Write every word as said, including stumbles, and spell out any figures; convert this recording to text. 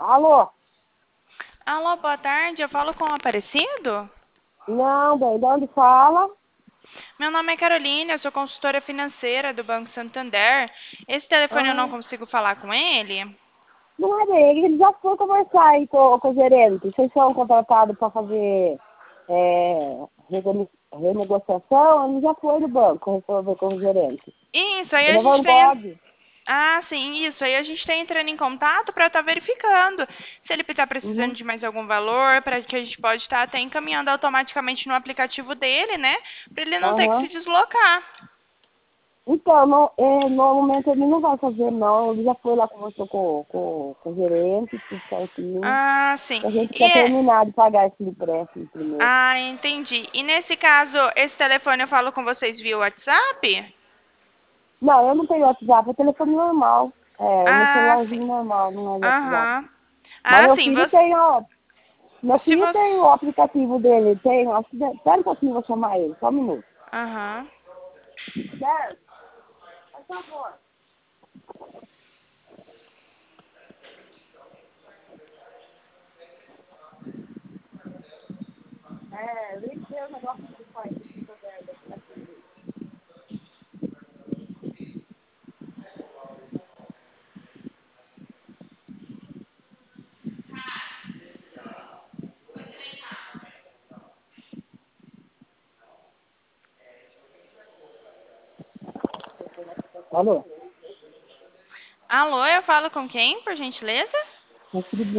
Alô? Alô, boa tarde. Eu falo com o Aparecido? Não, bem, de onde fala? Meu nome é Carolina, eu sou consultora financeira do Banco Santander. Esse telefone eu não Ah, consigo falar com ele? não é dele, ele já foi conversar aí com, com o gerente. Vocês são contratados para fazer é, rene- renegociação, ele já foi no banco resolver com o gerente. Isso, aí a Ele é gente Van tem. Gogh. Ah, sim, isso. Aí a gente está entrando em contato para estar verificando se ele está precisando Uhum. de mais algum valor, para que a gente pode estar até encaminhando automaticamente no aplicativo dele, né? Para ele não ter que se Aham. deslocar. Então, no, é, no momento ele não vai fazer não, ele já foi lá, conversou com, com, com o gerente, tudo certinho. Ah, sim. A gente E quer é- terminar de pagar esse empréstimo primeiro. Ah, entendi. E nesse caso, esse telefone eu falo com vocês via WhatsApp? Não, eu não tenho WhatsApp, é telefone normal. É, o meu Ah, sim. celularzinho normal, não é de WhatsApp. Aham. Mas Ah, meu sim. filho Você, tem, ó. Meu se filho você. tem o aplicativo dele, tem, acho que. de- Espera um pouquinho, vou chamar ele, só um minuto. Aham. Dez, por favor. É, vem ver o negócio que faz. Alô? Alô, eu falo com quem, por gentileza? Meu filho